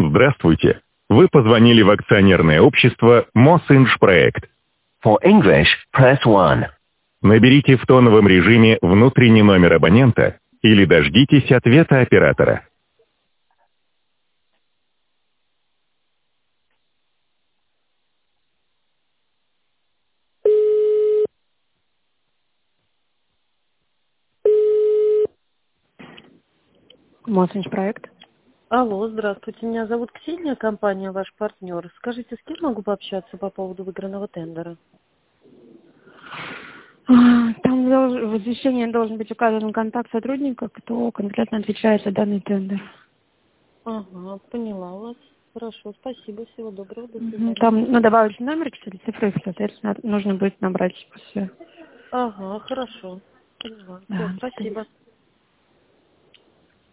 Здравствуйте. Вы позвонили в акционерное общество Мосинжпроект. For English, press 1. Наберите в тоновом режиме внутренний номер абонента или дождитесь ответа оператора. Мосинжпроект. Алло, здравствуйте. Меня зовут Ксения, компания «Ваш партнер». Скажите, с кем могу пообщаться по поводу выигранного тендера? Там в извещении должен быть указан контакт сотрудника, кто конкретно отвечает за данный тендер. Ага, поняла вас. Хорошо, спасибо, всего доброго, до свидания. Там добавить номер, кстати, цифры, соответственно, нужно будет набрать после. Ага, хорошо. Поняла. Да, Всё, спасибо.